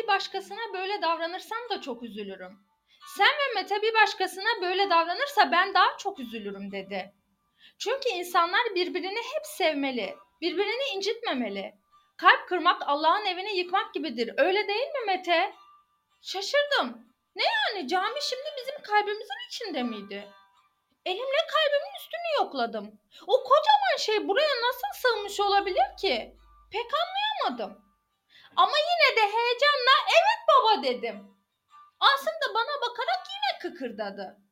başkasına böyle davranırsam da çok üzülürüm. Sen ve Mete bir başkasına böyle davranırsa ben daha çok üzülürüm dedi. Çünkü insanlar birbirini hep sevmeli, birbirini incitmemeli. Kalp kırmak Allah'ın evini yıkmak gibidir. Öyle değil mi Mete? Şaşırdım. Ne yani cami şimdi bizim kalbimizin içinde miydi? Elimle kalbimin üstünü yokladım. O kocaman şey buraya nasıl sığmış olabilir ki? Pek anlayamadım. Ama yine de heyecanla evet baba dedim. Asım da bana bakarak yine kıkırdadı.